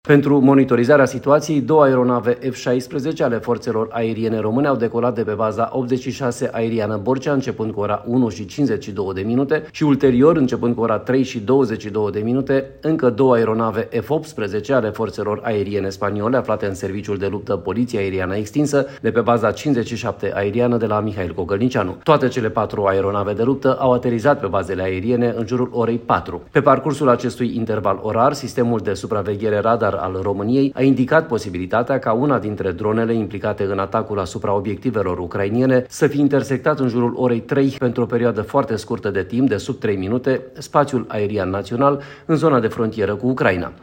Pentru monitorizarea situației, două aeronave F-16 ale forțelor aeriene române au decolat de pe baza 86 aeriană Borcea, începând cu ora 1:52 și ulterior, începând cu ora 3:22, încă două aeronave F-18 ale forțelor aeriene spaniole aflate în serviciul de luptă Poliția Aeriană Extinsă, de pe baza 57 aeriană de la Mihail Cogălnicianu. Toate cele patru aeronave de luptă au aterizat pe bazele aeriene în jurul orei 4. Pe parcursul acestui interval orar, sistemul de supraveghere radar al României a indicat posibilitatea ca una dintre dronele implicate în atacul asupra obiectivelor ucrainiene să fie intersectat în jurul orei 3 pentru o perioadă foarte scurtă de timp, de sub 3 minute, spațiul aerian național în zona de frontieră cu Ucraina.